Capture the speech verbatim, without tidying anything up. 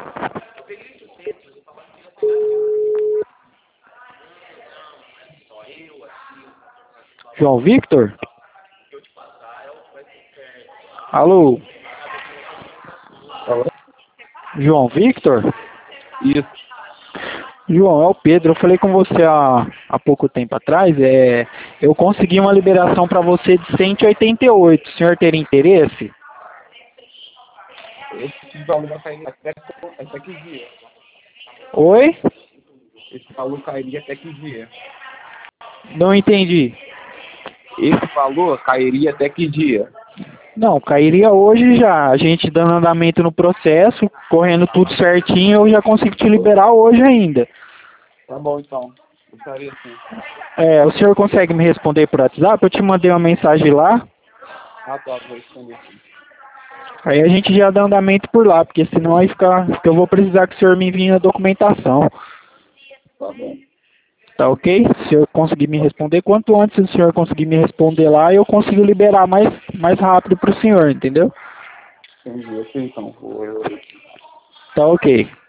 João Victor? Alô? Alô? João Victor? Isso. João, é o Pedro. Eu falei com você há, há pouco tempo atrás. É, eu consegui uma liberação para você de cento e oitenta e oito. O senhor teria interesse? Esse valor vai cair até, até que dia? Oi? Esse valor cairia até que dia? Não entendi. Esse valor cairia até que dia? Não, cairia hoje já. A gente dando andamento no processo, correndo tudo certinho, eu já consigo te liberar hoje ainda. Tá bom, então. Eu faria assim. É, o senhor consegue me responder por WhatsApp? Eu te mandei uma mensagem lá. Ah, tá. Vou responder sim. Aí a gente já dá andamento por lá, porque senão aí fica, porque eu vou precisar que o senhor me envie a documentação. Tá bom. Tá ok? Se o senhor conseguir me responder, quanto antes o senhor conseguir me responder lá, eu consigo liberar mais, mais rápido pro senhor, entendeu? Entendi. Ok, então. Vou... Tá ok.